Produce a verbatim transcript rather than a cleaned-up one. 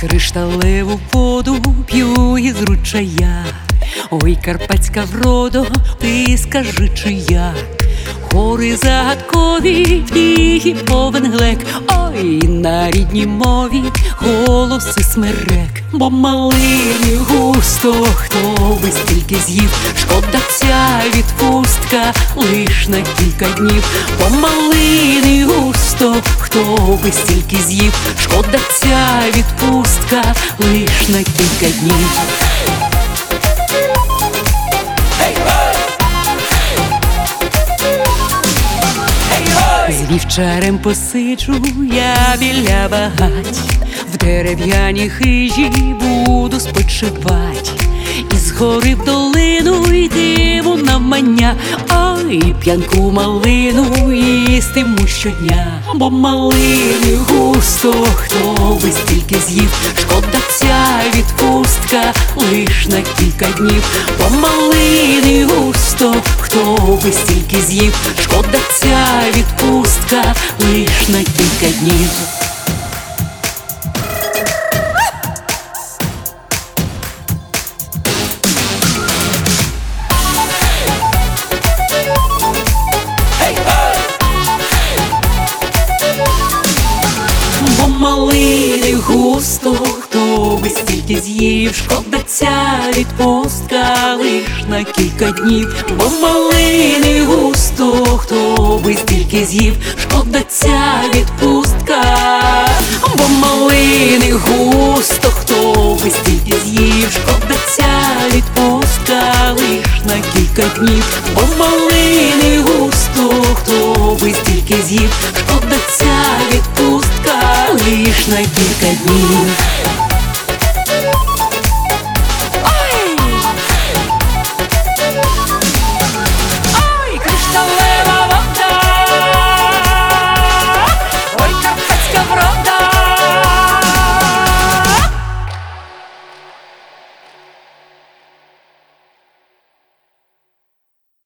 Кришталеву воду п'ю із ручая. Ой, карпатська вродо, ти скажи, чия? Гори загадкові, і повен глек. Ой, на рідній мові голоси смерек. Бо малині густо, хто би стільки з'їв. Шкода ця відпустка лиш на кілька днів. Бо малині густо, хто би стільки з'їв. Шкода ця відпустка лиш на кілька днів. З вівчарем посиджу я біля багать, в дерев'яній хижі буду спочивать. Із гори в долину йтиму навмання, ой, п'янку малину їстиму щодня. Бо малини густо, хто би стільки з'їв. Шкода ця відпустка лиш на кілька днів. Бо малини густо, хто би стільки з'їв. Шкода ця відпустка лиш на кілька днів. Бо малини густо, хто би стільки з'їв. Шкода ця відпустка лиш на кілька днів. Бо малини густо, хто би стільки з'їв. Шкода ця відпустка. Бо малини густо, хто би стільки з'їв. Шкода ця відпустка лиш на кілька днів. Бо малини густо, хто би стільки з'їв. Шкода ця відпустка лиш на кілька днів.